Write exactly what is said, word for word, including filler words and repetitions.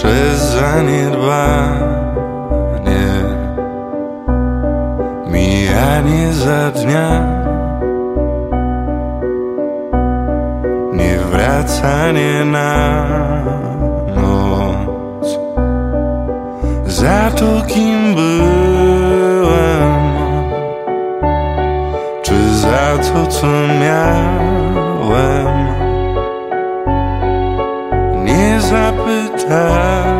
przez zaniedbanie, mijanie za dnia, niewracanie na noc. Za to, kim byłem, czy za to, co miałem, nie zapytałem.